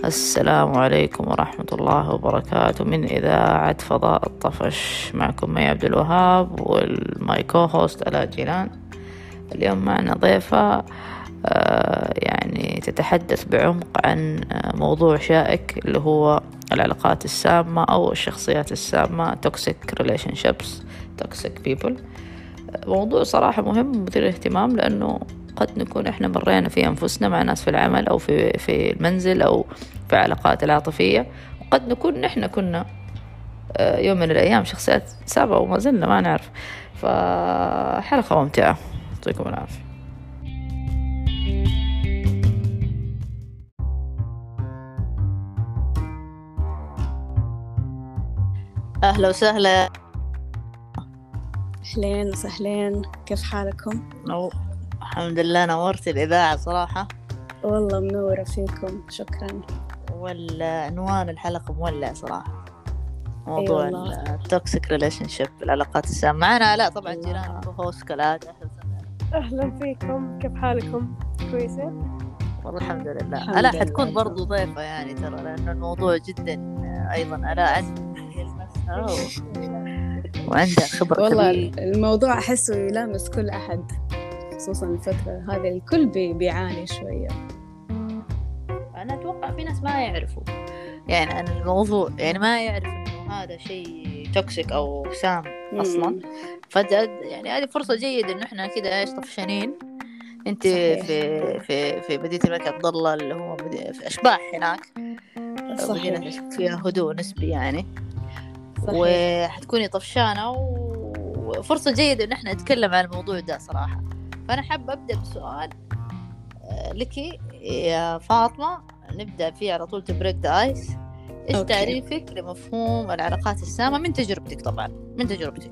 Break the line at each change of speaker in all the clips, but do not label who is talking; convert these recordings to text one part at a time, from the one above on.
السلام عليكم ورحمة الله وبركاته من إذاعة فضاء الطفش. معكم مي عبد الوهاب والماي كو هوست آلاء جيلان. اليوم معنا ضيفة يعني تتحدث بعمق عن موضوع شائك اللي هو العلاقات السامة أو الشخصيات السامة toxic relationships toxic people. موضوع صراحة مهم ومثير للاهتمام، لأنه قد نكون إحنا مرينا في أنفسنا مع ناس في العمل أو في المنزل أو في علاقات العاطفية، وقد نكون نحن كنا يوم من الأيام شخصيات سامة وما زلنا ما نعرف. فحلقة ممتعة، يعطيكم العافية. أهلا وسهلا.
أهلين وسهلين، كيف حالكم؟
الحمد لله، نورت الإذاعة صراحة.
والله منورة فيكم، شكرا.
والعنوان الحلقة مولع صراحة، موضوع التوكسيك ريليشن شيب، العلاقات السامة. معنا آلاء طبعا جيران هوست كالعادة.
أهلا فيكم، كيف حالكم؟ كويسين؟
والله الحمد لله. آلاء حتكون برضو ضيفة يعني ترى، لأنه الموضوع جدا أيضا آلاء يلمسها وعندها خبرة
والله
كبيرة.
الموضوع أحسه يلامس كل أحد، خصوصا الفترة هذه الكل بيعاني شوية.
أنا أتوقع في ناس ما يعرفوا يعني عن الموضوع، يعني ما يعرف إنه هذا شيء توكسيك أو سام أصلا. فجأة يعني هذه فرصة جيدة إنه إحنا كده إيش طفشانين. أنت
صحيح.
في مدينة الملك عبد الله اللي هو في أشباح هناك، مدينة فيها هدوء نسبي يعني.
صحيح.
وحتكوني طفشانة وفرصة جيدة إن إحنا نتكلم عن الموضوع ده صراحة. فأنا حابة أبدأ بسؤال لك يا فاطمة، نبدأ فيه على طول تبريك ذا آيس. إيش تعريفك لمفهوم العلاقات السامة من تجربتك؟ طبعا من تجربتك.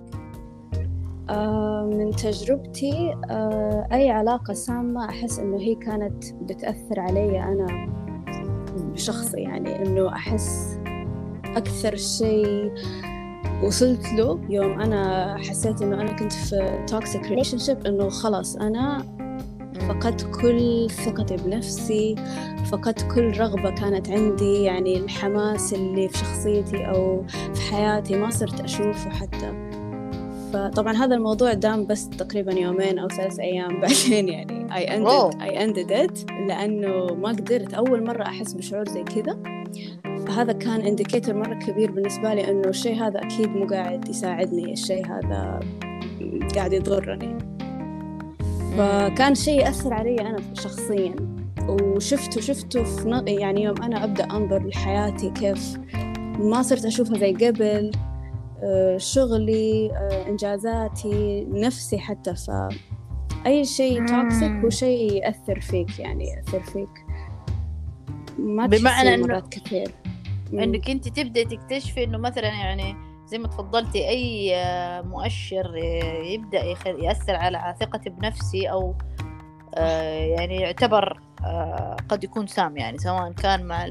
من تجربتي أي علاقة سامة أحس إنه هي كانت بتأثر علي أنا بشخصي، يعني إنه أحس أكثر شيء وصلت له يوم أنا حسيت إنه أنا كنت في toxic relationship، إنه خلاص أنا فقدت كل ثقتي بنفسي، فقدت كل رغبة كانت عندي، يعني الحماس اللي في شخصيتي أو في حياتي ما صرت أشوفه حتى. فطبعا هذا الموضوع دام بس تقريبا 2 أو 3 أيام بعدين يعني I ended it، لأنه ما قدرت. أول مرة أحس بشعور زي كذا، فهذا كان إنديكيتور مرة كبير بالنسبة لي إنه الشيء هذا أكيد مو قاعد يساعدني، الشيء هذا قاعد يضرني. فكان شيء يأثر علي أنا شخصياً، وشفته في يعني يوم أنا أبدأ أنظر لحياتي كيف ما صرت أشوفها زي قبل، شغلي، إنجازاتي، نفسي حتى. فأي شيء توكسيك هو شيء يأثر فيك، يعني يأثر فيك ما
بمعنى
مرات كثير.
إنك أنت تبدأ تكتشفي إنه مثلا يعني زي ما تفضلتي أي مؤشر يبدأ يأثر على ثقتي بنفسي أو يعني يعتبر قد يكون سام، يعني سواء كان مع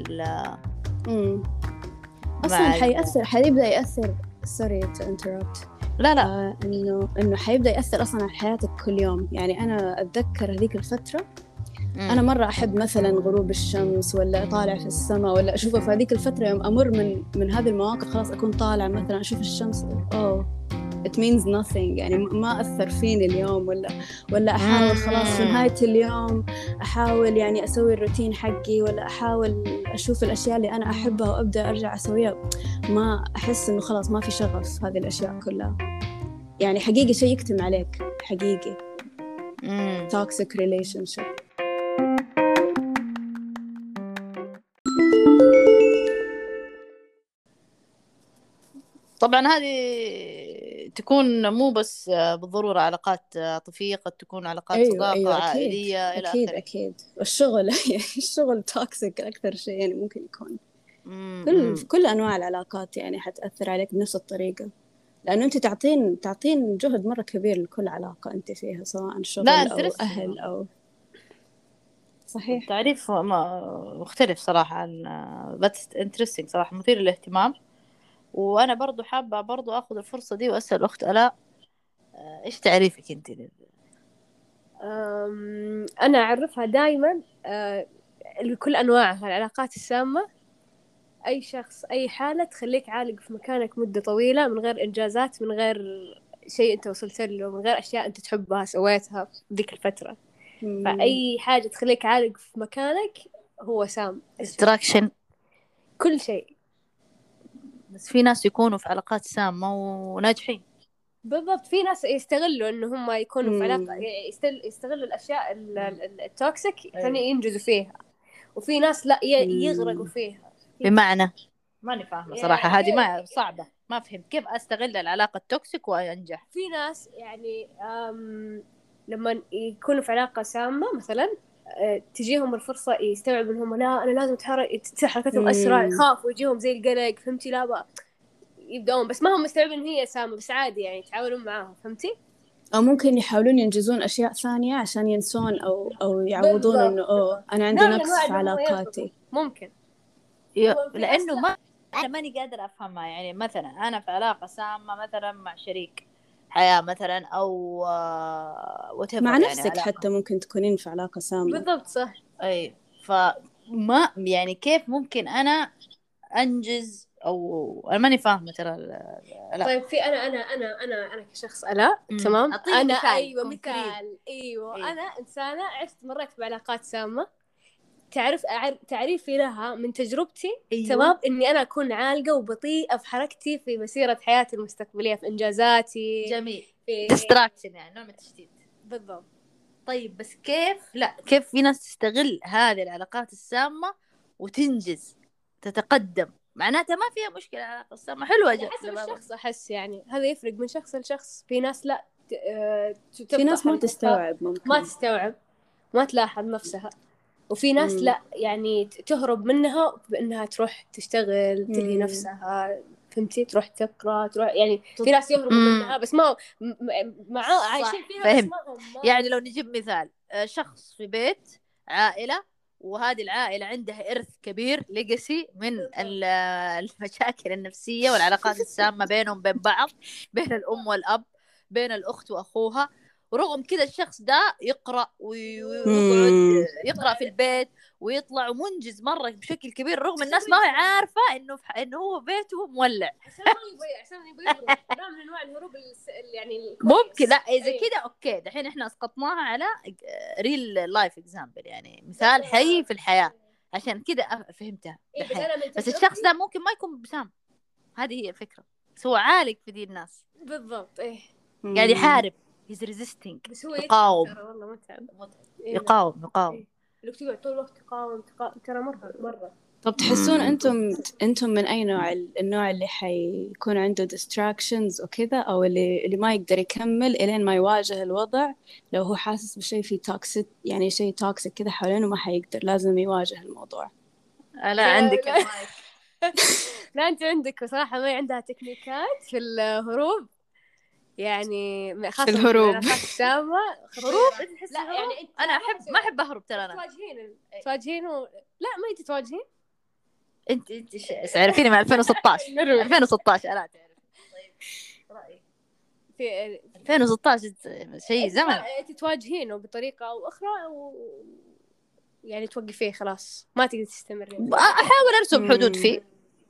أصلاً حيبدأ يأثر sorry to interrupt.
لا
إنه حيبدأ يأثر أصلاً على حياتك كل يوم. يعني أنا أتذكر هذيك الفترة أنا مرة أحب مثلاً غروب الشمس ولا أطالع في السماء ولا أشوفه. في هذيك الفترة يوم أمر من هذه المواقف خلاص أكون طالع مثلاً أشوف الشمس it means nothing، يعني ما أثر فيني اليوم، ولا أحاول خلاص في نهاية اليوم أحاول يعني أسوي الروتين حقي، ولا أحاول أشوف الأشياء اللي أنا أحبها وأبدأ أرجع أسويها. ما أحس إنه خلاص ما في شغف هذه الأشياء كلها. يعني حقيقي شيء يكتم عليك حقيقي. toxic relationship.
طبعا هذه تكون مو بس بالضرورة علاقات عاطفية، قد تكون علاقات صداقة،
أيوة
عائلية إلى آخره.
أكيد. والشغل الشغل توكسيك أكثر شيء يعني ممكن يكون. كل أنواع العلاقات يعني حتأثر عليك بنفس الطريقة، لأنه أنت تعطين جهد مرة كبير لكل علاقة أنت فيها، سواء شغل أو أهل أو صحيح.
تعريف مختلف صراحة عن بس interesting صراحة، مثير للاهتمام. وأنا برضو حابة برضو أخذ الفرصة دي وأسأل أخت آلاء، إيش تعريفك أنت
أنا أعرفها دايما لكل أنواعها العلاقات السامة. أي شخص أي حالة تخليك عالق في مكانك مدة طويلة من غير إنجازات، من غير شيء أنت وصلت له، من غير أشياء أنت تحبها سويتها في ذيك الفترة. فأي حاجة تخليك عالق في مكانك هو سام.
distraction
كل شيء.
بس في ناس يكونوا في علاقات سامة وناجحين.
بالضبط. في ناس يستغلوا إنه هم يكونوا في علاقة، يستغلوا الأشياء التوكسيك عشان ينجزوا فيها، وفي ناس لا يغرقوا فيها.
بمعنى ماني فاهمة صراحة، هذه ما صعبة، ما فهمت كيف أستغل العلاقة التوكسيك وأنجح.
في ناس يعني لما يكونوا في علاقة سامة مثلا تجيهم الفرصة يستوعبوا إنهم لا أنا لازم تصير حركتهم أسرع، يخافوا يجيهم زي القلق، فهمتي؟ لا بقى يبدأون بس ما هم مستوعبين إن هي سامة، بس عادي يعني يتعاونون معاها، فهمتي؟
أو ممكن يحاولون ينجزون أشياء ثانية عشان ينسون أو يعوضون إنه أنا عندي نقص في علاقاتي.
ممكن
لأنه ما أنا ماني قادرة أفهمها. يعني مثلا أنا في علاقة سامة مثلا مع شريك حياة مثلا أو
مع
يعني
نفسك حتى ممكن تكونين في علاقة سامة.
بالضبط صح.
أي فما يعني كيف ممكن أنا أنجز أو أنا ماني فاهمة ترى. لا.
طيب في أنا كشخص ألاء تمام. أنا
مثال.
أيوة مثال. أيوة أنا إنسانة مريت بعلاقات سامة. تعريفي لها من تجربتي. أيوة. تمام إني أنا أكون عالقة وبطيئة في حركتي في مسيرة حياتي المستقبلية، في إنجازاتي.
جميل. distraction يعني نوع من التشتيت.
بالضبط.
طيب بس كيف في ناس تستغل هذه العلاقات السامة وتنجز تتقدم؟ معناتها ما فيها مشكلة، العلاقة السامة حلوة.
حسب الشخص أحس يعني هذا يفرق من شخص لشخص. في ناس لا
في ناس ما تستوعب، ممكن
ما تستوعب، ما تلاحظ نفسها. وفي ناس لا يعني تهرب منها بأنها تروح تشتغل تلهي نفسها، فهمتي؟ تروح تقرأ، تروح يعني في ناس يهربوا منها بس ما عايشين فيها.
فهم. يعني لو نجيب مثال شخص في بيت عائلة وهذه العائلة عندها إرث كبير ليجاسي من المشاكل النفسية والعلاقات السامة بينهم بين بعض، بين الأم والأب، بين الأخت وأخوها. ورغم كذا الشخص ده يقرأ ويقعد يقرأ في البيت ويطلع ومنجز مرة بشكل كبير، رغم الناس ما هي عارفة إنه هو بيته مولع.
عشان يبغى نوع من أنواع الهروب يعني
ممكن. لا إذا كده أوكي، دحين إحنا أسقطناها على ريل لايف إكزامبل، يعني مثال حي في الحياة، عشان كده فهمتها. بس الشخص ده ممكن ما يكون بسام، هذه هي الفكرة. بس هو عالق في دي الناس.
بالضبط.
قاعد يحارب he's resisting. يقاوم.
والله متعب.
يقاوم.
لو تقعد طول الوقت تقاوم ترى مرة.
طب تحسون أنتم من أي نوع؟ النوع اللي حيكون عنده distractions وكذا، أو اللي ما يقدر يكمل إلين ما يواجه الوضع؟ لو هو حاسس بشيء في توكسيك، يعني شيء توكسيك كذا حوالينه، ما حيقدر، لازم يواجه الموضوع.
لا عندك المايك.
لا أنت عندك بصراحة ما عندها تكنيكات في الهروب، يعني
في الهروب.
السامة
هروب.
لا يعني
أنا ما أحب أهرب ترى. أنا
تواجهين لا ما أنت تواجهين.
أنت تعرفيني من 2016 2016 ألا تعرف. طيب رأيك في 2016 شيء زمن.
تواجهينه بطريقة أو أخرى يعني توقفيه خلاص ما تقدر تستمر.
أحاول أرسم حدود فيه.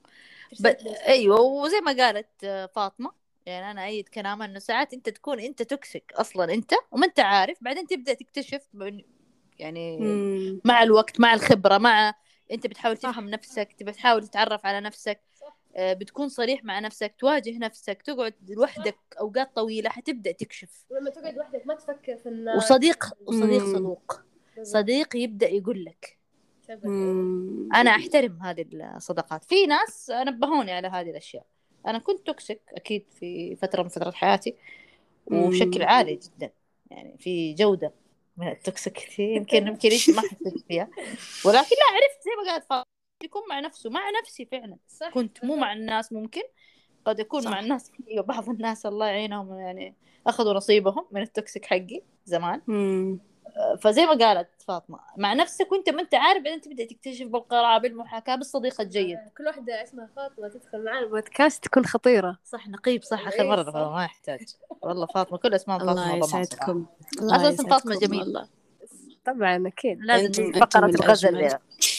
أيوة. وزي ما قالت فاطمة، يعني أنا أيد كلامها إنه ساعات أنت تكون أنت توكسيك أصلاً أنت وما أنت عارف، بعدين تبدأ تكتشف يعني مع الوقت، مع الخبرة، مع أنت بتحاول تفهم نفسك، بتحاول تتعرف على نفسك، بتكون صريح مع نفسك، تواجه نفسك، تقعد لوحدك أوقات طويلة حتبدأ تكشف.
ولما تقعد وحدك ما تفكر في
صديق يبدأ يقول لك. أنا أحترم هذه الصداقات. في ناس نبهوني على هذه الأشياء. أنا كنت توكسيك أكيد في فترة من فترات حياتي وبشكل عالي جدا، يعني في جودة من التوكسيك يمكن ما حسيت فيها، ولكن لا عرفت زي ما قالت يكون مع نفسه، مع نفسي فعلا. كنت مو مع الناس، ممكن قد يكون مع الناس. بعض الناس الله يعينهم يعني أخذوا نصيبهم من التوكسيك حقي زمان. فزي ما قالت فاطمة، مع نفسك وانت ما انت عارف، بعدين تبدأ تكتشف بالقراءة، بالمحاكاة، بالصديق الجيد.
كل واحدة اسمها فاطمة تدخل معنا البودكاست تكون خطيرة.
صح نقيب. صح آخر مرة ما يحتاج والله. فاطمة كل اسمها فاطمة.
الله يسعدكم.
أساسا فاطمة جميل.
طبعا أكيد
لازم فقرة الغزل.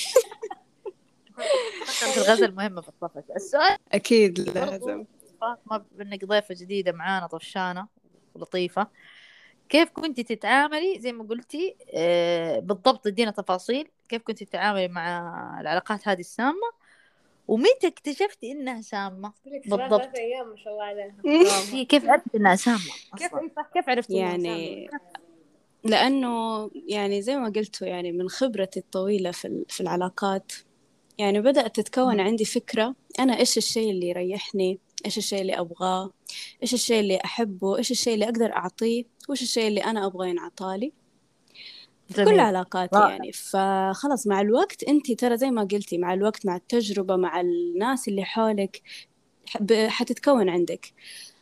في الغزل مهمة في الطفش. السؤال
أكيد
برضو
لازم.
فاطمة، بأنك ضيفة جديدة معانا طفشانة ولطيفة، كيف كنت تتعاملي زي ما قلتي بالضبط؟ ادينا تفاصيل كيف كنت تتعاملي مع العلاقات هذه السامة، ومتى اكتشفتي انها سامة بالضبط؟
3 أيام ما شاء الله عليها.
هي كيف عرفتي انها سامة
كيف
اصلا؟
كيف عرفتي إنها
يعني
سامة؟
لأنه يعني زي ما قلتوا يعني من خبرتي الطويلة في العلاقات، يعني بدأت تتكون عندي فكرة أنا إيش الشيء اللي يريحني، إيش الشيء اللي أبغاه، إيش الشيء اللي أحبه، إيش الشيء اللي أقدر أعطيه، وإيش الشيء اللي أنا أبغى ينعطالي في كل
جميل،
علاقاتي.
رائع.
يعني فخلص مع الوقت أنت ترى زي ما قلتي، مع الوقت مع التجربة مع الناس اللي حولك حتتكون عندك.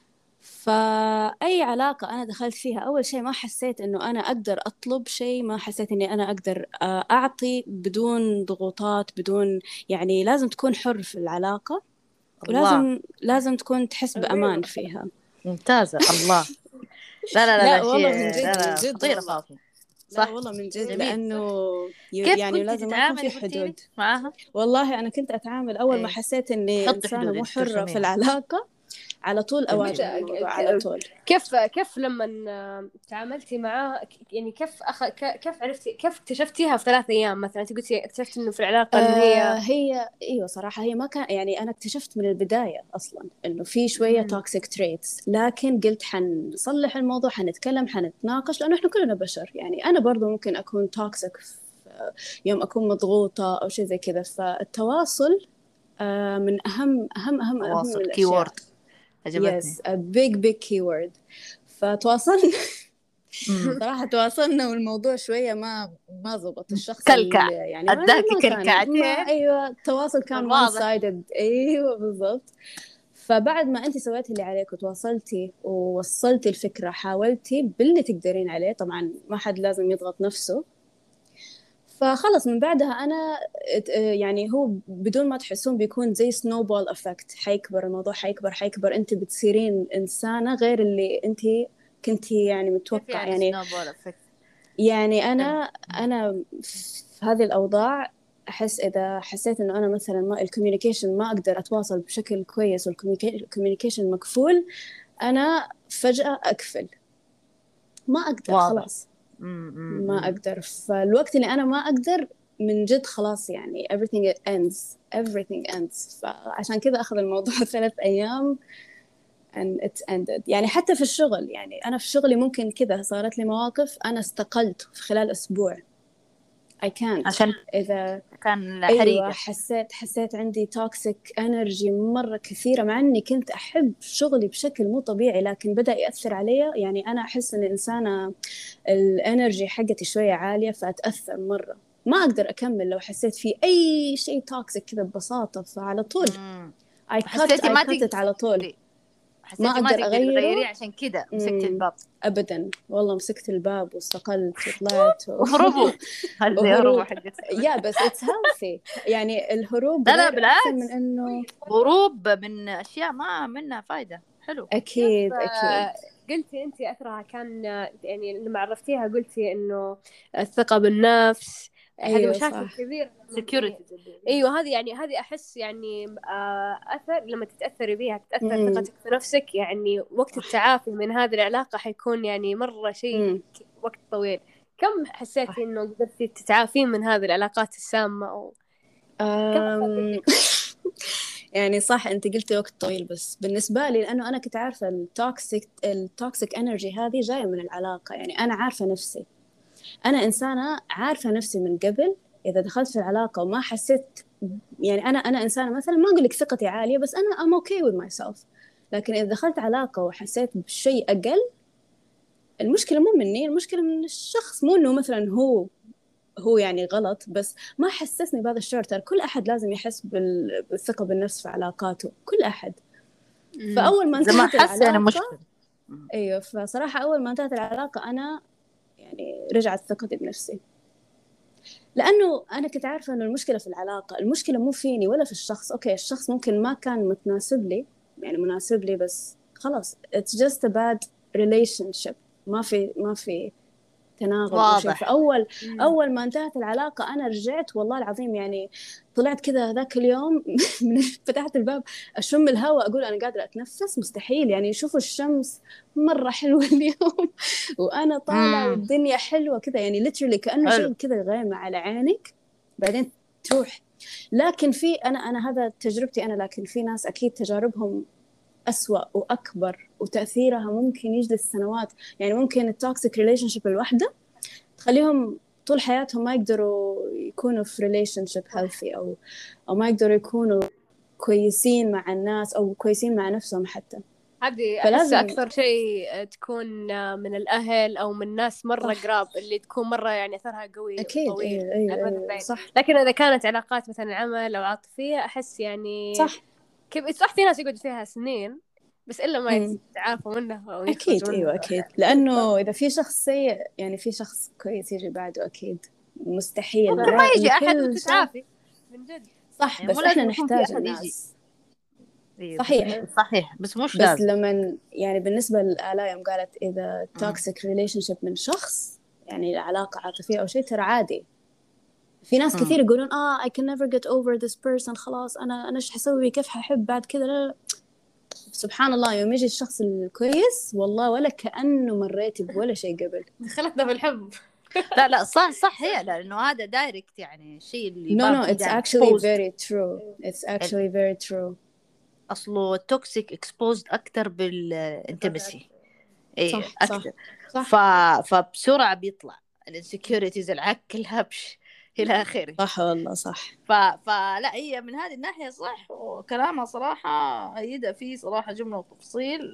فأي علاقة أنا دخلت فيها أول شيء ما حسيت إنه أنا أقدر أطلب شيء، ما حسيت إني أنا أقدر أعطي بدون ضغوطات، بدون يعني لازم تكون حر في العلاقة،
الله،
لازم تكون تحس بأمان فيها.
ممتازة. الله، لا لا لا
لا
لا شيء،
والله من جد
لا
من
لا
جد
خطيرة
والله.
فاطمة.
لا
صح،
والله من جد،
جميل.
لأنه
كيف
يعني
كنت
لازم ما يكون في
تتعاملي قلتي لي
حدود.
معاها؟
والله أنا كنت أتعامل أول ما
ايه،
حسيت إني
حطي
إنسانة
حدود
مو
انت
حرة في
ترسميها.
العلاقة، على طول
جميل.
أواجه الموضوع على طول.
كيف لما تعاملتي معاه يعني كيف عرفتي كيف اكتشفتيها في 3 أيام مثلا؟ أنت قلتي اكتشفت إنه في العلاقة إنه هي
هي ايوه صراحه هي ما كان يعني انا اكتشفت من البدايه اصلا انه في شويه توكسيك تريتس، لكن قلت حنصلح الموضوع، حنتكلم، حنتناقش، لانه احنا كلنا بشر. يعني انا برضو ممكن اكون توكسيك يوم اكون مضغوطه او شيء زي كذا. فالتواصل من اهم من
تواصل
الاشياء.
كيورد، عجبتني.
yes a big keyword. فتواصلنا
امم
صراحة تواصلنا والموضوع شوية ما زبط. الشخص
كلكع،
اللي يعني
اداكي
ما كان ما
كلكعتين
أيوة التواصل كان one
واضح.
sided. أيوة بالضبط. فبعد ما أنت سويتي اللي عليك وتواصلتي ووصلتي الفكرة، حاولتي باللي تقدرين عليه، طبعا ما حد لازم يضغط نفسه. فخلص من بعدها أنا يعني هو بدون ما تحسون بيكون زي سنوبول أفكت، حيكبر الموضوع، حيكبر أنت بتصيرين إنسانة غير اللي أنت كنتي يعني
كيف
متوقع.
يعني
يعني
سنوبول افكت؟
يعني أنا في هذه الأوضاع أحس إذا حسيت إنه أنا مثلا ما الكوميونيكيشن ما أقدر أتواصل بشكل كويس والكوميونيكيشن مقفول، أنا فجأة أقفل، ما أقدر
واضح.
خلاص، ما
امم
أقدر. فالوقت اللي أنا ما أقدر من جد خلاص يعني everything ends. فعشان كذا أخذ الموضوع 3 أيام and it ended. يعني حتى في الشغل، يعني أنا في شغلي ممكن كذا صارت لي مواقف أنا استقلت في خلال أسبوع. I can't.
عشان
إذا
كان
أيوة
حريقة.
حسيت عندي توكسيك انرجي مرة كثيرة، مع إني كنت أحب شغلي بشكل مو طبيعي، لكن بدأ يأثر علي. يعني أنا أحس إن إنسانة الانرجي حقتي شوية عالية، فأتأثر مرة، ما أقدر أكمل لو حسيت في أي شيء توكسيك كذا ببساطة. فعلى طول
امم
I
حسيتي ما
cut it على طول،
تقدري،
ما
حسيتي ما
أقدر
تقدري تغيريه،
أغيره.
عشان كذا مسكت الباب.
أبدا والله، مسكت الباب واستقلت وطلعت
اهربوا، هذه هروبة
وهروب.
حقت.
يا بس it's healthy. يعني الهروب
لا لا
غير أحسن من
بالعكس،
إنه
هروب من أشياء ما منها فايدة. حلو.
كيف
أكيد
قلتي أنت أثرها كان يعني لما عرفتيها قلتي إنه الثقة بالنفس هذه
أيوة
مشاكل
صح.
كبيرة يعني.
security.
ايوه هذه يعني هذه احس يعني اثر لما تتاثري بيها تتاثر
امم
ثقتك في نفسك. يعني وقت
صح.
التعافي من هذه العلاقه حيكون يعني مره شيء
امم
وقت طويل. كم حسيتي
صح.
انه قدرتي تتعافين من هذه العلاقات السامه او كم اخذت
أم...
منك وقت؟
يعني صح أنت قلتي وقت طويل، بس بالنسبة لي لأنه أنا كنت عارفة التوكسيك انرجي هذه جاية من العلاقة. يعني أنا عارفة نفسي، أنا إنسانة عارفة نفسي من قبل. إذا دخلت في العلاقة وما حسيت، يعني أنا إنسانة مثلا ما أقول لك ثقتي عالية، بس أنا I'm okay with myself. لكن إذا دخلت علاقة وحسيت بشيء أقل، المشكلة مو مني، المشكلة من الشخص. مو إنه مثلا هو يعني غلط، بس ما حسسني بهذا الشعور. ترى كل أحد لازم يحس بالثقة بالنفس في علاقاته، كل أحد. فأول ما
إذا ما
انتهت
حس يعني
العلاقة،
مشكلة.
أيوة فصراحة أول ما انتهت العلاقة أنا يعني رجعت ثقتي بنفسي، لأنه أنا كنت عارفة إنه المشكلة في العلاقة، المشكلة مو فيني ولا في الشخص. أوكي الشخص ممكن ما كان متناسب لي، يعني مناسب لي، بس خلاص it's just a bad relationship. ما في تناغم أو شيء.
واضح.
فأول ما انتهت العلاقة أنا رجعت والله العظيم يعني طلعت كذا ذاك اليوم من فتحت الباب أشم الهواء أقول أنا قادرة أتنفس، مستحيل يعني. شوفوا الشمس مرة حلوة اليوم وأنا طالعة والدنيا حلوة كذا يعني literally كأنه
حلو.
شيء كذا غيمة على عينك بعدين تروح. لكن في أنا هذا تجربتي أنا، لكن في ناس أكيد تجاربهم أسوأ وأكبر وتأثيرها ممكن يجلس سنوات. يعني ممكن التوكسيك ريليشن شيب الواحدة تخليهم طول حياتهم ما يقدروا يكونوا في ريليشن شيب healthy أو ما يقدروا يكونوا كويسين مع الناس أو كويسين مع نفسهم حتى.
هذه أحس
فلازم
أكثر شيء تكون من الأهل أو من ناس مرة
صح
قراب اللي تكون مرة يعني أثرها قوي
أكيد.
وطويل
أيوة
على
أيوة
المدى
أيوة
البعيد.
صح
لكن إذا كانت علاقات مثلا عمل أو عاطفية أحس يعني
صح
كيف صح في ناس يقعد فيها سنين بس إلا ما يتعافوا منها أو
أكيد.
يخرجوا
أيوة
منها.
أكيد، لأنه إذا في شخص سيء يعني في شخص كويس يجي بعده أكيد، مستحيل.
ممكن ما يجي أحد
كل شخص
وتتعافي من جد
صح،
يعني
بس
مو
إحنا
لازم يكون في
نحتاج
أحد يجي.
الناس.
أيوة
صحيح
صحيح بس مش
بس
لازم.
لما يعني بالنسبة لآلاء يوم قالت إذا toxic relationship من شخص يعني علاقة عاطفية أو شيء ترى عادي. في ناس كثير يقولون I can never get over this person، خلاص أنا إيش حسوي، كيف ححب بعد كذا. لا سبحان الله يوم يجي الشخص الكويس والله ولا كأنه مريتي بولا شيء قبل.
دخلتنا في الحب.
لا صح هي لأنه هذا دايركت يعني الشيء اللي
No
فيه
it's
دايركت
actually
exposed.
very true. It's actually very true.
أصله التوكسيك exposed أكتر بالانتمسي. إيه
صح
أكتر.
صح
فبسرعة بيطلع الانسكيورتيز العك الهبش إلى آخره.
صح والله صح.
فلا هي من هذه الناحية صح، وكلامها صراحة أيدها فيه صراحة جملة وتفصيل.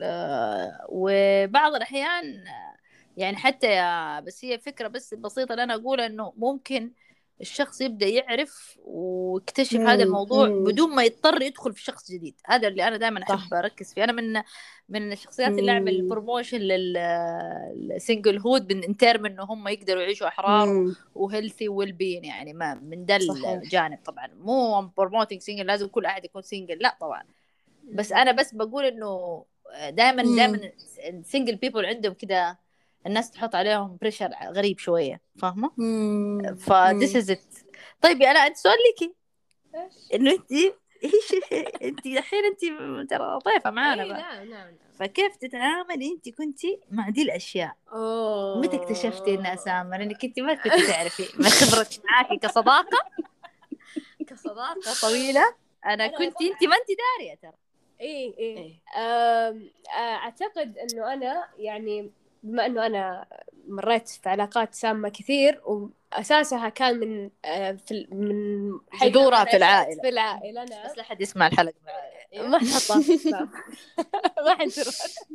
وبعض الأحيان يعني حتى بس هي فكرة بس بسيطة اللي أنا أقول إنه ممكن الشخص يبدأ يعرف ويكتشف هذا الموضوع بدون ما يضطر يدخل في شخص جديد. هذا اللي أنا دائما أحب أركز فيه. أنا من الشخصيات اللي أعمل بروموشن للسينجل هود من ترم إنه هم يقدروا يعيشوا أحرار وهيلثي والبين يعني ما من ده الجانب. طبعا مو بروموتينج سينجل لازم كل أحد يكون سينجل، لا طبعا، بس أنا بس بقول إنه دائما السينجل بيبل عندهم كده الناس تحط عليهم بريشر غريب شوية، فاهمة؟ فديس از ات. طيب يا لا انت سؤال ليكي انه انت الحين انت ترى ضيفة معانا بقى.
نعم.
فكيف تتعاملي انت كنتي مع دي الاشياء؟ متى اكتشفتي انها سامة لانك انت ما كنتي تعرفي من خبرتك معاكي كصداقة طويلة انا كنت انت ما انت دارية ترى.
إيه. أعتقد إنه أنا يعني بما إنه أنا مريت في علاقات سامة كثير وأساسها كان من
جذورها في
العائلة نعم.
بس لا حد يسمع الحلقة
ما نحطها ما حنصير.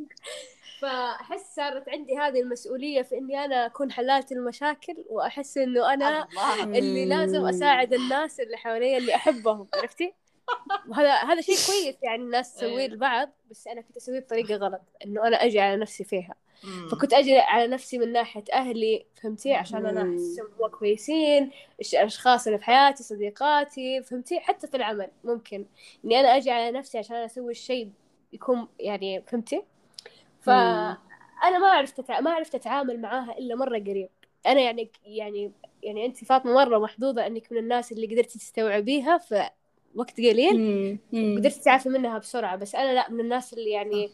فأحس صارت عندي هذه المسؤولية في إني أنا أكون حلالة المشاكل وأحس إنه أنا اللي لازم أساعد الناس اللي حواليا اللي أحبهم، عرفتي؟ وهذا شيء كويس يعني الناس تسويه لبعض، بس أنا كنت أسويه بطريقة غلط إنه أنا أجي على نفسي فيها. فكنت أجي على نفسي من ناحية أهلي، فهمتي؟ عشان أنا أحسهم هو كويسين، الأشخاص اللي في حياتي صديقاتي، فهمتي؟ حتى في العمل ممكن إني أنا أجي على نفسي عشان أسوي الشيء يكون يعني فهمتي؟ فأنا ما عرفت أتعامل معاها إلا مرة قريب. أنا يعني أنت فاطمة مرة محظوظة إنك من الناس اللي قدرتي تستوعبيها في وقت قليل قدرت تعافي منها بسرعة، بس أنا لا، من الناس اللي يعني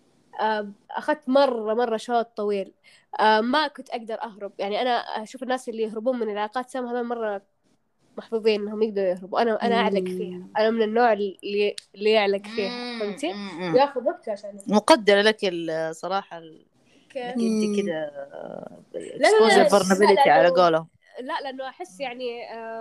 أخذت مرة شوط طويل. ما كنت أقدر أهرب. يعني أنا أشوف الناس اللي يهربون من العلاقات سامة هذول مرة محظوظين إنهم يقدروا يهربوا. أنا أعلق فيها، أنا من النوع اللي يعلق فيها، فهمتي؟ وياخذ وقت عشان
مقدرة لك الصراحة انت كده exposure vulnerability على قولهم.
لا لأنه أحس يعني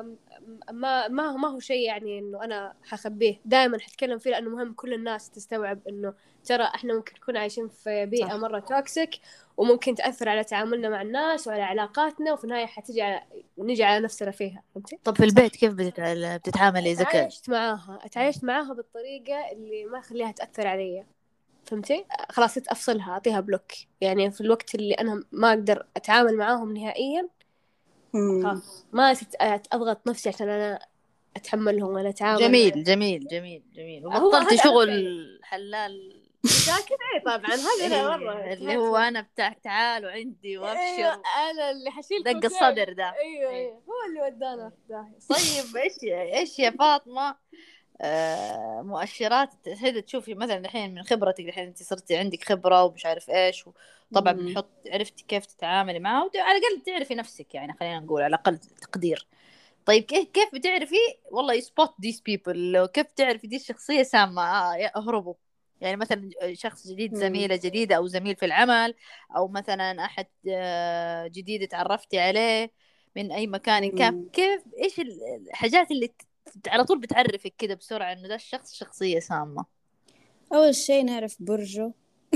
ما هو شيء يعني إنه أنا حخبيه، دائما حتكلم فيه لأنه مهم كل الناس تستوعب إنه ترى إحنا ممكن نكون عايشين في بيئة مرة توكسيك وممكن تأثر على تعاملنا مع الناس وعلى علاقاتنا، وفي النهاية نجي على نفسنا فيها، فهمتي؟
طب في البيت كيف بتتعاملي إذا كان؟
أتعايشت معاها بالطريقة اللي ما خليها تأثر علي، فهمتي؟ خلاص أفصلها، أعطيها بلوك. يعني في الوقت اللي أنا ما أقدر أتعامل معاهم نهائيا خلاص ما أضغط نفسي عشان أنا أتحملهم ولا أتعامل.
جميل وبطلت شغل حلال
ساكت اي طبعا هذا انا مرة
اللي هو انا بتاع تعالوا عندي
ايوه
وابشر
انا اللي حشيلكم
دق الصدر ده.
ايوه هو اللي ودانا في داهية.
طيب ايش يا فاطمة مؤشرات هذا تشوفي مثلا الحين من خبرتك الحين انت صرتي عندك خبرة ومش عارف ايش طبعا بنحط عرفتي كيف تتعاملي معه على الاقل تعرفي نفسك يعني خلينا نقول على الاقل تقدير. طيب كيف بتعرفي والله يسبوت ذيس بيبل كيف تعرفي دي الشخصية سامة اهربوا يعني مثلا شخص جديد زميلة جديدة أو زميل في العمل أو مثلا أحد جديد تعرفتي عليه من أي مكان كان كيف إيش الحاجات اللي على طول بتعرفك كده بسرعة إنه ده الشخص شخصية سامة؟
أول شيء نعرف برجه.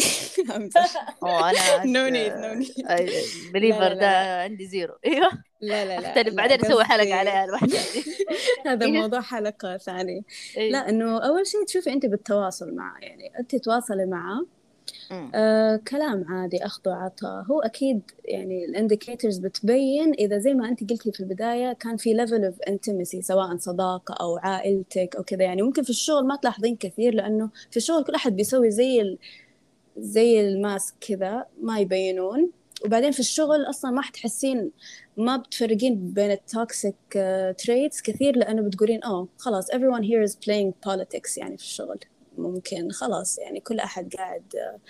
أنا
no need
بليفر ده عندي زيرو. ايوه
لا
اختلف بعدين نسوي حلقة عليها الوحدة دي.
هذا موضوع حلقة ثانية. لا إنه أول شيء تشوفي أنت بالتواصل معه يعني أنت تواصلي معه كلام عادي أخذ وعطاء هو أكيد يعني الإنديكيتورز بتبين إذا زي ما أنت قلتي في البداية كان في level of intimacy سواء صداقة أو عائلتك أو كذا يعني ممكن في الشغل ما تلاحظين كثير لأنه في الشغل كل أحد بيسوي زي الماسك كذا ما يبينون وبعدين في الشغل أصلا ما حتحسين ما بتفرقين بين التوكسيك تريتس كثير لأنه بتقولين خلاص everyone here is playing politics يعني في الشغل ممكن خلاص يعني كل أحد قاعد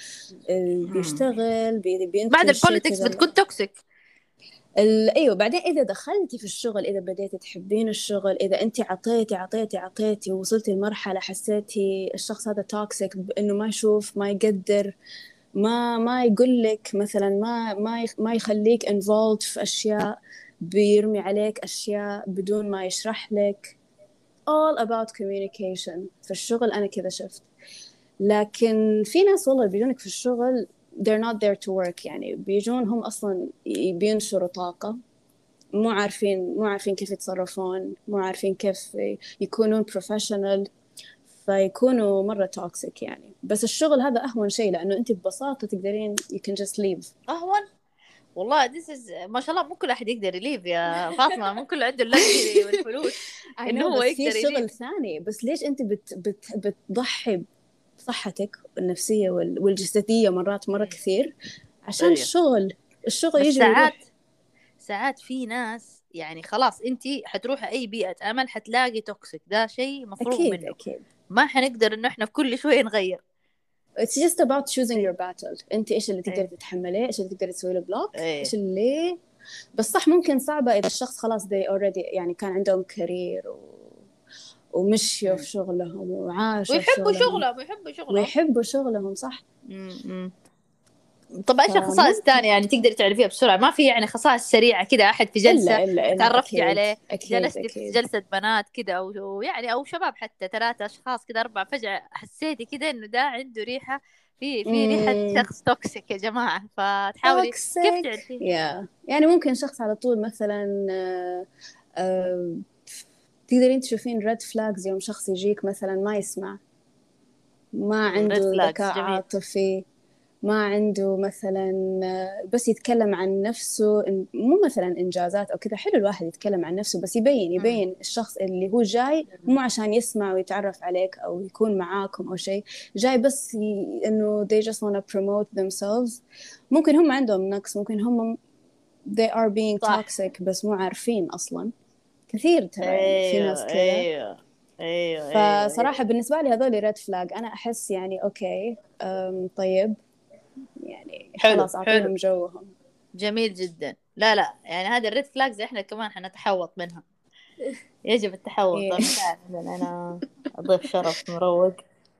بيشتغل بينتج
بعد البوليتكس بتكون توكسيك.
أيوة بعدين إذا دخلتي في الشغل إذا بديتي تحبين الشغل إذا أنت عطيتي ووصلتي لمرحلة حسيتي الشخص هذا توكسيك إنه ما يشوف ما يقدر ما يقول لك مثلا ما يخليك involved في أشياء بيرمي عليك أشياء بدون ما يشرح لك all about communication في الشغل أنا كذا شفت. لكن في ناس والله بيجونك في الشغل they're not there to work يعني بيجون هم أصلا بينشروا طاقة مو عارفين كيف يتصرفون مو عارفين كيف يكونون professional فيكونوا مرة توكسيك يعني. بس الشغل هذا أهون شيء لأنه أنت ببساطة تقدرين you can just leave.
أهون والله ما شاء الله مو كل أحد يقدر يليف يا فاطمة مو كل عنده اللكجري والفلوس إنه هو يقدر يليف.
في شغل ثاني بس ليش أنت بتضحي بصحتك النفسية والجسدية مرة كثير عشان الشغل يجي
ساعات في ناس يعني خلاص انتي حتروحي اي بيئة عمل حتلاقي توكسيك ده شيء مفروغ منه
أكيد.
ما حنقدر انه احنا كل شوية نغير.
It's just about choosing your battle. انت ايش اللي تقدر تتحمليه ايش اللي تقدر تسوي له بلوك ايش اللي بس صح ممكن صعبة اذا الشخص خلاص they already يعني كان عندهم كارير ومشيوا في شغلهم وعاشوا ويحبوا شغلهم صح.
طب ايش الخصائص الثانية يعني تقدري تعرفيها بسرعة ما في يعني خصائص سريعة كده احد في جلسة تعرفتي عليه جلستي في جلسة بنات كده او يعني او شباب حتى 3 أشخاص كده 4 فجأة حسيتي كده انه ده عنده ريحة في ريحة شخص توكسيك يا جماعة فتحاولي كيف تعرفي
يعني ممكن شخص على طول مثلا تقدرين تشوفين ريد فلاجز يوم شخص يجيك مثلا ما يسمع ما عنده ذكاء عاطفي ما عنده مثلا بس يتكلم عن نفسه مو مثلا إنجازات أو كذا حلو الواحد يتكلم عن نفسه بس يبين الشخص اللي هو جاي مو عشان يسمع ويتعرف عليك أو يكون معاكم أو شيء جاي بس إنه they just want to promote themselves. ممكن هم عندهم نقص ممكن هم they are being toxic بس مو عارفين أصلا كثير ترى في ناس كذا. فصراحة بالنسبة لي هذول ريد فلاج أنا أحس يعني أوكي طيب يعني خلاص أعطيهم جوهم.
جميل جدا. لا يعني هذا الريد فلاجز احنا كمان حنتحوط منها يجب التحوط. أنا أضيف شرف مروق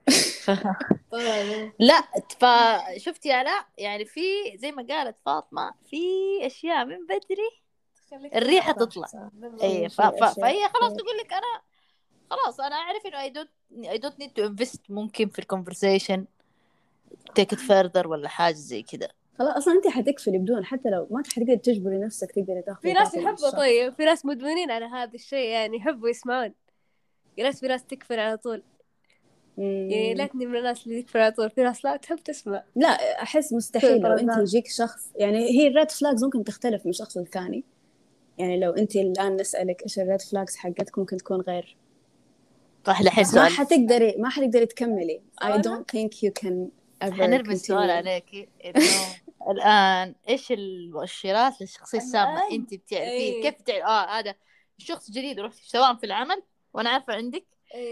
لا فشفتي لا يعني في زي ما قالت فاطمة في أشياء من بدري الريحة تطلع فهي خلاص تقول لك أنا خلاص أنا أعرف إنه I don't need to invest ممكن في الconversation take it further ولا حاجة زي كده
خلاص أصلا أنت حتكفلي بدون حتى لو ما تقدري تجبري نفسك تقدري تاخذي.
في ناس يحبوا طيب في ناس مدمنين على هذا الشيء يعني يحبوا يسمعون في ناس تكفل على طول يعني لا تني من الناس اللي تكفل على طول في ناس لا تحب تسمع.
لا أحس مستحيل لو أنت يجيك شخص يعني هي الريد فلاجز ممكن تختلف من شخص للثاني يعني لو أنت الآن نسألك إيش الريد فلاجز حقتك ممكن تكون غير
صح. لحين
ما حتقدري تكملي I don't think you can
حنرمي السؤال عليكي إنه الآن إيش المؤشرات للشخصية السامة أنت بتعرفيه كيف هذا شخص جديد ورحت سواء في العمل وأنا عارفة عندك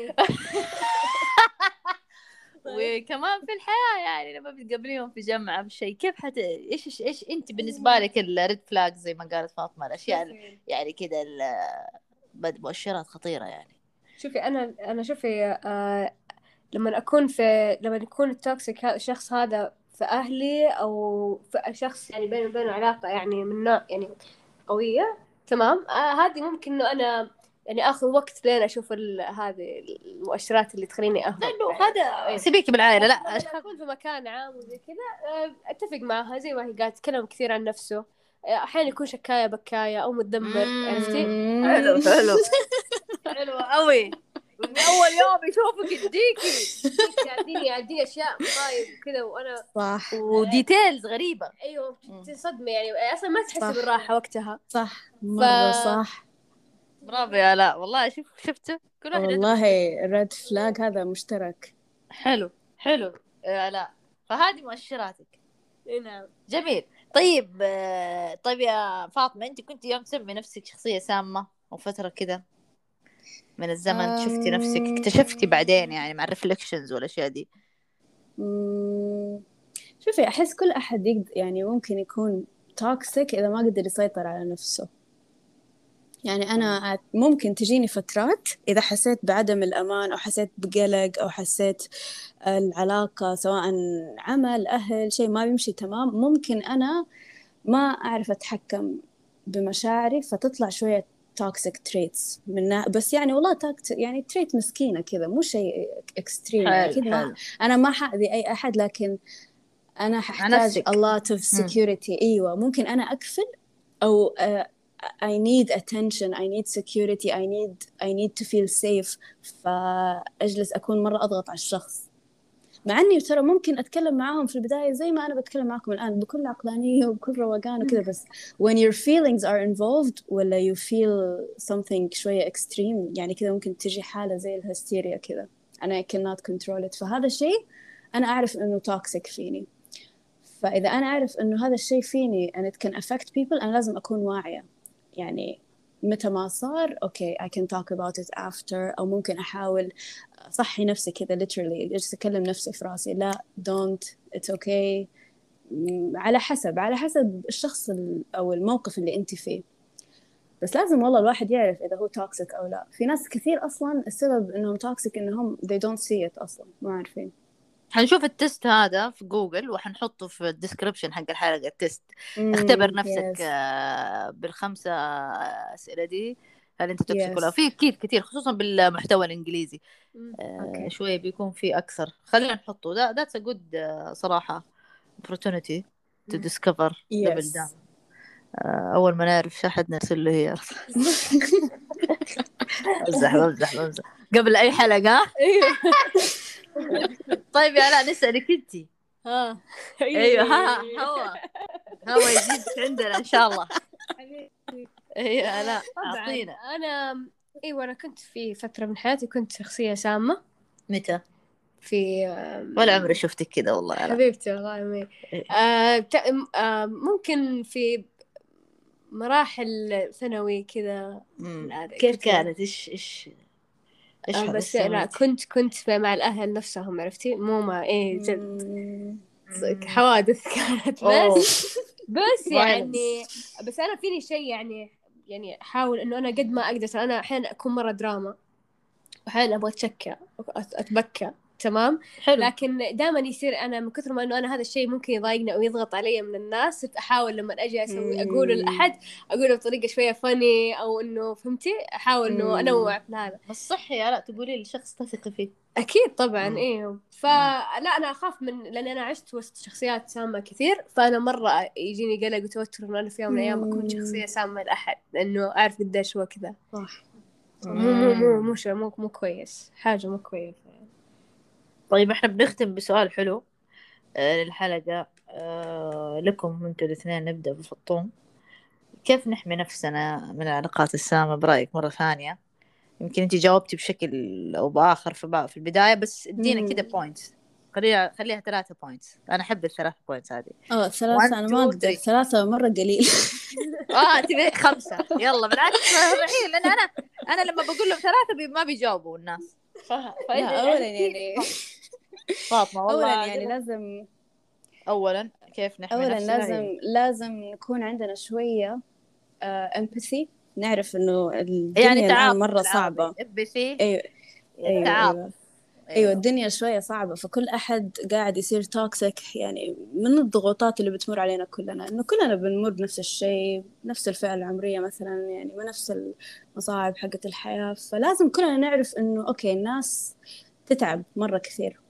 وكمان في الحياة يعني لما بتقابليهم في جامعة بشيء كيف إيش أنت بالنسبة لك الريد فلاج زي ما قالت فاطمة الأشياء يعني كده مؤشرات خطيرة يعني.
شوفي أنا شوفي لما يكون التوكسيك الشخص هذا في أهلي أو في شخص يعني بيني وبينه علاقة يعني من نوع يعني قوية تمام. هذه ممكن إنه أنا يعني آخذ وقت لين أشوف هذه المؤشرات اللي تخليني أهرب.
لأنه هذا سيبيكي بالعائلة لا
أكون في مكان عام وزي كذا أتفق معها زي ما هي قالت تكلم كثير عن نفسه. أحيانا يكون شكاية بكاية أو متذمر عرفتي.
حلو قوي من أول يوم يشوفك يديكي
يعديني أشياء طيب كذا وأنا
صح
وديتيلز غريبة.
أيوة تصدمي يعني أصلا ما تحسي بالراحة وقتها.
صح مرة صح.
برافو يا لا والله شفته كل واحد
والله ريد فلاج هذا مشترك.
حلو لا فهذه مؤشراتك.
نعم
جميل. طيب يا فاطمة أنت كنت يوم تسمي نفسك شخصية سامة وفترة كده من الزمن شفتي نفسك اكتشفتي بعدين يعني مع الريفلكشنز والأشياء دي؟
شوفي أحس كل أحد يعني ممكن يكون توكسيك إذا ما قدر يسيطر على نفسه. يعني أنا ممكن تجيني فترات إذا حسيت بعدم الأمان أو حسيت بقلق أو حسيت العلاقة سواء عمل أهل شيء ما بيمشي تمام ممكن أنا ما أعرف أتحكم بمشاعري فتطلع شوية toxic traits بس يعني والله يعني trait مسكينة كذا مو شيء extreme أكيد ما أنا ما حأذي أي أحد لكن أنا ححتاج a lot of security. أيوة ممكن أنا أقفل أو I need attention I need security I need to feel safe فأجلس أكون مرة أضغط على الشخص مع أني ترى ممكن أتكلم معاهم في البداية زي ما أنا بتكلم معكم الآن بكل عقلانية وبكل روقان وكذا بس when your feelings are involved ولا you feel something شوية extreme يعني كذا ممكن تجي حالة زي الهستيريا كذا أنا I cannot control it فهذا الشيء أنا أعرف إنه toxic فيني. فإذا أنا أعرف إنه هذا الشيء فيني and it can affect people أنا لازم أكون واعية يعني متى ما صار okay I can talk about it after أو ممكن أحاول صحي نفسي كذا literally جالس أكلم نفسي في راسي لا don't it's okay على حسب الشخص أو الموقف اللي أنت فيه. بس لازم والله الواحد يعرف إذا هو توكسيك أو لا. في ناس كثير أصلاً السبب إنهم توكسيك إنهم they don't see it أصلاً ما عارفين.
حنشوف التست هذا في جوجل وحنحطه في الديسكريبشن حق الحلقة التست اختبر نفسك بالخمسة أسئلة دي هل أنت توكسيك ولا في كتير خصوصا بالمحتوى الإنجليزي شوية بيكون في أكثر خلينا نحطه that's a good صراحة opportunity to discover double down. أول ما نعرف شحد نرسل له هي بمزح قبل أي حلقة. طيب يا لا نسألك أنتي أيوة هو يزيد عندنا إن شاء الله. أيوة لا أعطينا.
أنا كنت في فترة من حياتي كنت شخصية سامة.
متى؟
في
ولا عمري شفتك كده والله
حبيبتي والله ممكن في مراحل ثانوي كذا.
كيف كانت إيش
بس لا كنت مع الأهل نفسهم عرفتي مو ما جد حوادث كانت بس يعني بس أنا فيني شيء يعني أحاول إنه أنا قد ما أقدر أنا أحيانا أكون مرة دراما وأحيانا أبغى أتبكى تمام حلو. لكن دائما يصير أنا من كثر ما إنه أنا هذا الشيء ممكن يضايقني أو يضغط علي من الناس أحاول لما أجي أسوي أقوله لأحد أقوله بطريقة شوية فني أو إنه فهمتي أحاول إنه أنوع في هذا.
بس صح يا لا تقولي لشخص تثق فيه
أكيد طبعا فلا أنا أخاف لأن أنا عشت وسط شخصيات سامة كثير فأنا مرة يجيني قلق وتوتر إنه أنا في يوم من الأيام أكون شخصية سامة لأحد لأنه أعرف قديش هو كذا
صح
مو كويس حاجة مو كويسة.
طيب احنا بنختم بسؤال حلو للحلقة لكم انتوا الاثنين. نبدأ بفطوم. كيف نحمي نفسنا من العلاقات السامة برأيك مرة ثانية؟ يمكن انتي جاوبتي بشكل او بآخر في البداية بس ادينا كده بوينتس. خليها 3 بوينتس. أنا أحب ال3 بوينتس هذه.
3 أنا ما أقدر، 3 مرة قليل.
تبي 5؟ يلا بالعكس رحيل، لأن أنا لما بقول لهم 3 ما بيجاوبوا الناس.
لا أولا يعني
فاطمة والله
أولا يعني لازم،
أولا كيف نحمي
أولا
نفسنا؟
لازم نكون عندنا شوية empathy، نعرف إنه
يعني
الدنيا الآن
تعاطف
مرة صعبة.
empathy.
أيوة
تعاطف.
أيوة الدنيا شوية صعبة، فكل أحد قاعد يصير توكسيك. يعني من الضغوطات اللي بتمر علينا كلنا، إنه كلنا بنمر بنفس الشيء، نفس الفئة العمرية مثلا، يعني ونفس المصاعب حقة الحياة. فلازم كلنا نعرف إنه أوكي الناس تتعب مرة كثير.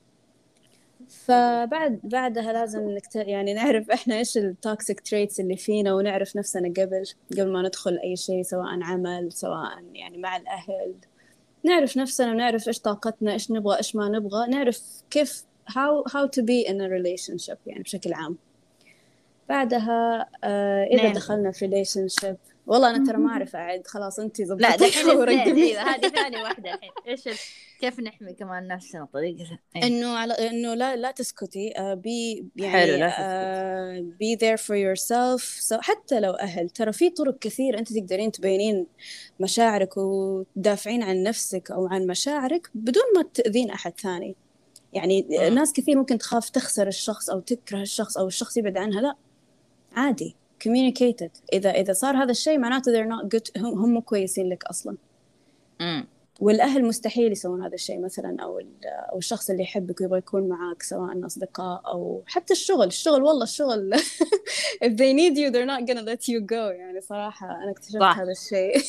بعدها لازم يعني نعرف إحنا إيش التوكسيك تريتس اللي فينا، ونعرف نفسنا قبل ما ندخل أي شيء، سواء عمل سواء يعني مع الأهل. نعرف نفسنا ونعرف إيش طاقتنا، إيش نبغى إيش ما نبغى، نعرف كيف how to be in a relationship يعني بشكل عام. بعدها إذا دخلنا في relationship، والله أنا ترى ما أعرف أعد، خلاص أنتي
لا
ضبطتي
دحين أيوة هذه ثاني واحدة الحين. كيف نحمي كمان نفسنا طريقة
إنه لا تسكتي، be يعني
حلو لا تسكت.
be there for yourself. حتى لو أهل، ترى في طرق كثير أنت تقدرين تبينين مشاعرك وتدافعين عن نفسك أو عن مشاعرك بدون ما تأذين أحد ثاني. يعني ناس كثير ممكن تخاف تخسر الشخص أو تكره الشخص أو الشخص يبعد عنها. لا عادي communicated. إذا صار هذا الشيء معناته they're not good، هم مو كويسين لك أصلاً. والأهل مستحيل يسوون هذا الشيء مثلاً، أو الشخص اللي يحبك ويبغى يكون معاك، سواء أصدقاء أو حتى الشغل. والله الشغل if they need you they're not gonna let you go. يعني صراحة أنا اكتشفت هذا الشيء.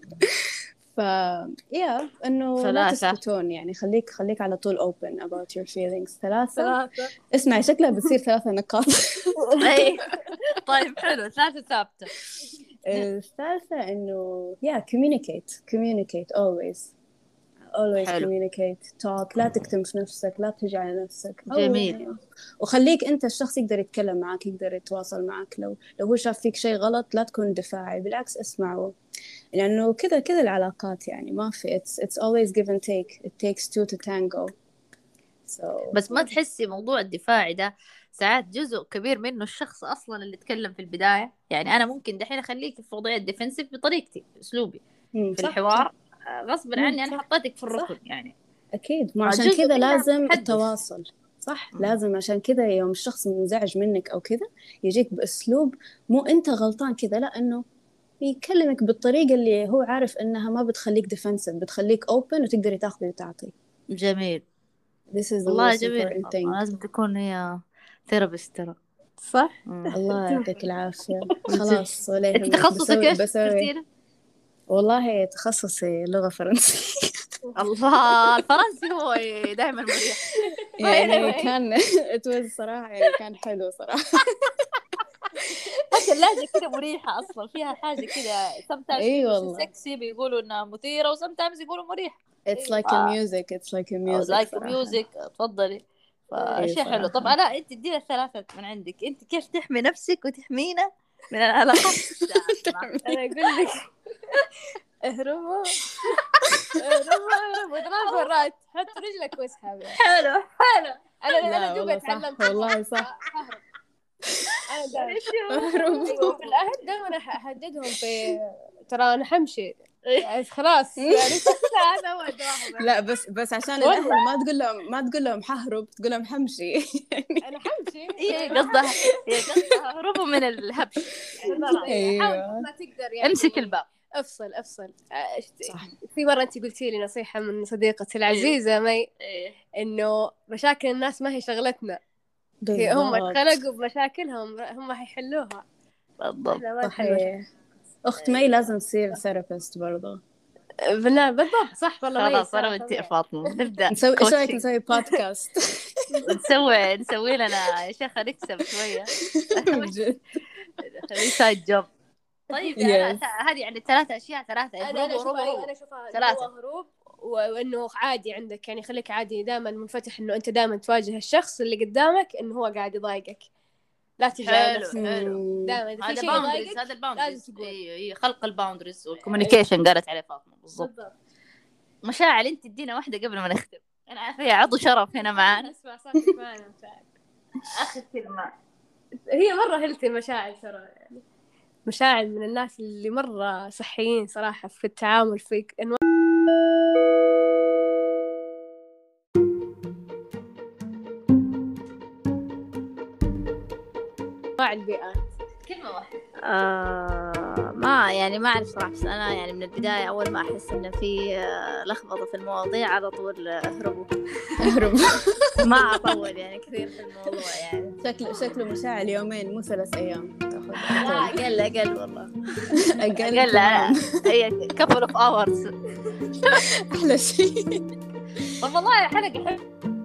إنه لا تسكتون، يعني خليك على طول open about your feelings. 3 اسمعي شكلها بتصير 3 نقاط.
طيب حلو، 3 ثابتة.
الثالثة إنه communicate always حلو. communicate talk، لا تكتم في نفسك، لا تجي على نفسك.
جميل.
وخليك أنت الشخص يقدر يتكلم معك، يقدر يتواصل معك. لو هو شاف فيك شيء غلط لا تكون دفاعي، بالعكس اسمعه، لأنه كذا العلاقات يعني ما في it's always give and take. it takes 2 to tango.
بس ما تحسي موضوع الدفاعي ده ساعات جزء كبير منه الشخص أصلا اللي تكلم في البداية؟ يعني أنا ممكن دحين أخليك في وضعية ديفنسيف بطريقتي أسلوبي في الحوار، غصب عني أنا حطيتك في الركن يعني.
أكيد، ما عشان كذا لازم التواصل. صح. لازم عشان كذا يوم الشخص منزعج منك أو كذا يجيك بأسلوب مو أنت غلطان كذا، لا إنه يكلمك بالطريقة اللي هو عارف إنها ما بتخليك ديفنسيف، بتخليك open وتقدري تاخذي وتعطي.
جميل.
This is the most important thing.
لازم تكون هي ثيرابيست ترى. صح.
الله يعطيك العافية. خلاص ولا يهمك.
أنت تخصصك إيش؟
والله تخصصي لغة فرنسية.
الله، الفرنسي هو دائما مريح.
يعني كان صراحة يعني كان حلو صراحة.
حتى اللهجة كده مريحة أصلا، فيها حاجة كده sometimes
أيوة
سكسي بيقولوا إنها مثيرة، وsometimes يقولوا مريحة.
It's like a music.
تفضلي. فشيء حلو. طب أنا أنت ادينا 3 من عندك، أنت كيف تحمي نفسك وتحمينا من العلاقات؟
أنا أقول لك اهربوا 3 مرات، حط رجلك واسحب.
حلو.
أنا دوبي اتعلمت
والله صح.
أنا أهرب في الأهل دائما أحددهم في ترى أنا حمشي خلاص يعني.
لا بس عشان الأهل ما تقول لهم حهرب، تقول لهم حمشي.
أنا حمشي.
قصدها هربوا من الهبش.
حاول ما تقدر يعني.
امسك الباب،
افصل. في مرة أنت قلتي لي نصيحة من صديقتي العزيزة مي، إنه مشاكل الناس ما هي شغلتنا، هم اتخلقوا بمشاكلهم، هم هيحلوها.
بالضبط.
أخت مي لازم تصير ثيرابيست برضه.
بالضبط صح والله.
خلاص أنا وأنتي فاطمة نبدأ
نسوي إيش رأيك نسوي بودكاست؟
نسوي لنا يا شيخة نكسب شوية. خلي سايد جوب. طيب هذه يعني 3 أشياء. 3
أنا أشوفها هروب، وإنه عادي عندك يعني خليك عادي دائما منفتح، إنه أنت دائما تواجه الشخص اللي قدامك إنه هو قاعد يضايقك، لا تجي على نفسك. دائما في شيء يضايقك
هذا الباوندريز. اي خلق الباوندريز والكوميونيكيشن قالت عليه فاطمة بالضبط. مشاعر انت تدينا واحدة قبل ما نختم. أنا عارفة عضو شرف هنا معانا.
اسمع صوتك معنا مشاعر.
آخر كلمة.
هي مرة هلتي مشاعر ترى، يعني مشاعر من الناس اللي مرة صحيين صراحة في التعامل في أنواع البيئات.
كلمة واحدة.
ما يعني ما أعرف صراحة، بس أنا يعني من البداية أول ما أحس إنه في لخبطة في المواضيع على طول أهرب ما أطول يعني كثير في الموضوع. يعني
شكله مشاعر يومين مو 3 أيام تاخذ.
لا أقل والله.
أقل
هي couple of hours.
أحلى شيء.
طب والله حلقة حلوة.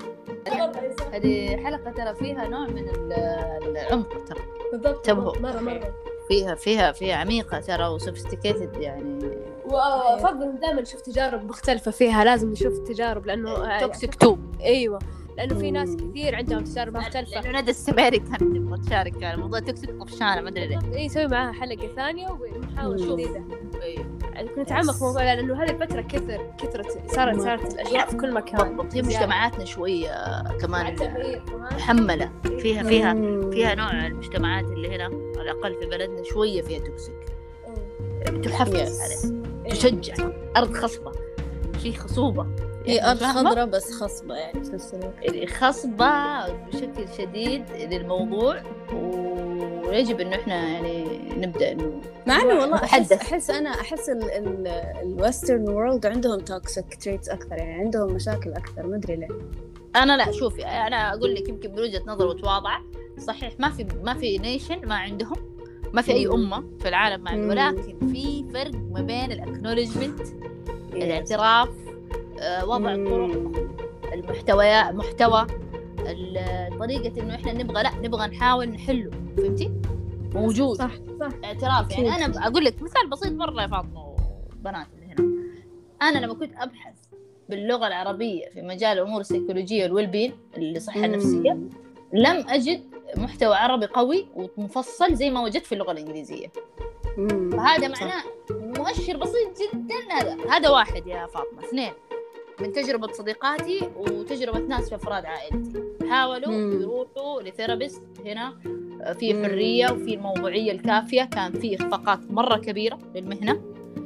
هذه حلقة ترى فيها نوع من العمق ترى.
بالضبط. مرة
فيها عميقة ترى وسوفيستيكيتد يعني.
وأفضل دائما نشوف تجارب مختلفة فيها، لازم نشوف تجارب لأنه
توكسيك تو.
أيوة، لأنه في ناس كثير عندهم تجارب مختلفة.
لأنه ندى السميري كانت تبغى تشارك على موضوع توكسيك طفشانة ما أدري ليه.
إيه نسوي معاها حلقة ثانية ونحاول جديدة. يعني كنت أتعمق في الموضوع لأنه هذه الفترة كثرت صارت الأشياء في كل مكان.
بالضبط. هي مجتمعاتنا شوية كمان محملة فيها نوع المجتمعات اللي هنا على الأقل في بلدنا شوية فيها توكسيك. تحفز عليه، تشجع، أرض خصبة، في خصوبة.
هي أرض خضراء بس خصبة يعني في نفس الوقت.
خصبة بشكل شديد للموضوع، ويجب إنه إحنا يعني نبدأ إنه
مع إنه والله أحس الويسترن وورلد عندهم توكسيك تريتس أكثر، يعني عندهم مشاكل أكثر ما أدري ليه.
أنا لا شوفي، أنا أقول لك يمكن من وجهة نظر وتواضع صحيح ما في نيشن ما عندهم، ما في أي أمة في العالم ما عندهم، ولكن في فرق ما بين الأكنولجمنت، الاعتراف، وضع الطرق، محتوى طريقة إنه إحنا نبغى نحاول نحله، فهمتي؟ موجود
صح
اعتراف. يعني أنا أقول لك مثال بسيط مرة يا فاطمة وبنات اللي هنا، أنا لما كنت أبحث باللغة العربية في مجال الأمور السيكولوجية والويلبين الصحة النفسية لم أجد محتوى عربي قوي ومفصل زي ما وجدت في اللغة الإنجليزية. فهذا معناه مؤشر بسيط جدا. هذا واحد يا فاطمة. 2 من تجربة صديقاتي وتجربة ناس في أفراد عائلتي حاولوا يروحوا لثيرابيست هنا، في حرية وفي الموضوعية الكافية، كان في إخفاقات مرة كبيرة للمهنة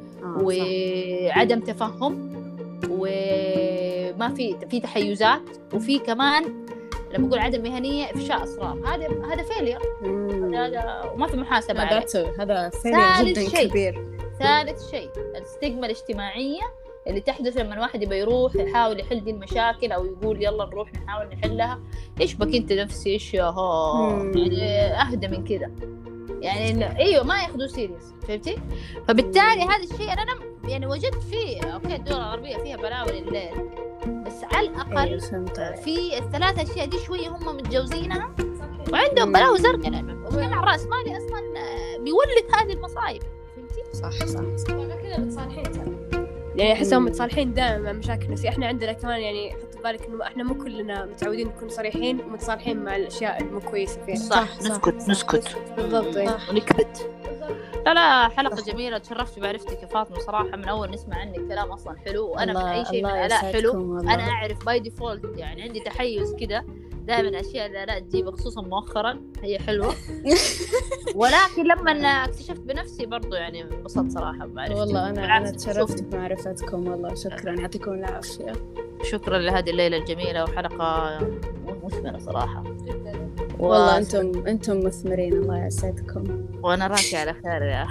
وعدم تفهم وما في تحيزات، وفي كمان لما أقول عدم مهنية إفشاء أسرار. هذا فيلير، هذا وما في محاسبة عليه.
هذا فيلير جدا كبير.
ثالث شيء الستيغما الاجتماعية اللي تحدث لما الواحد يبغى يروح يحاول يحل دي المشاكل أو يقول يلا نروح نحاول نحلها. إيش بك أنت نفسي إيش يا يعني أهدى من كده يعني. أيوة ما ياخدوا سيريس، فهمتي؟ فبالتالي هذا الشيء أنا يعني وجدت فيه أوكي الدول الغربية فيها بلاوي الليل، بس على الأقل في ال3 أشياء دي شوية هم متجوزينها وعندهم بلاوي زرقاء، لأنه مجتمع رأس مالي أصلا بيولد هذه المصايب، فهمتي؟
صح.
كذا متصالحين يعني أحسهم متصالحين دائما مع مشاكل نفسية. إحنا عندنا كمان يعني حط بالك إنه إحنا مو كلنا متعودين نكون صريحين ومتصالحين مع الأشياء المو كويسة فيها.
صح. نسكت
بالضبط
ونكبت. لا حلقة جميلة، تشرفت بعرفتك يا فاطمة صراحة. من أول نسمع عنك كلام أصلا حلو، وأنا من أي شيء من آلاء حلو أنا أعرف باي ديفولت، يعني عندي تحيز كده دائما الأشياء اللي آلاء تجيبها خصوصا مؤخرا هي حلوة. ولكن لما اكتشفت بنفسي برضو يعني انبسطت صراحة بمعرفتك.
والله أنا تشرفت بمعرفتكم، والله شكرا، يعطيكم العافية.
شكرا لهذه الليلة الجميلة وحلقة مثمرة صراحة
جدا. والله أنتم مثمرين، الله يسعدكم.
وأنا راكي على خير يا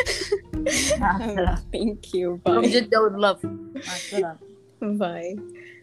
Thank you. Bye.
From Jeddah with love. مع السلامة.
Bye.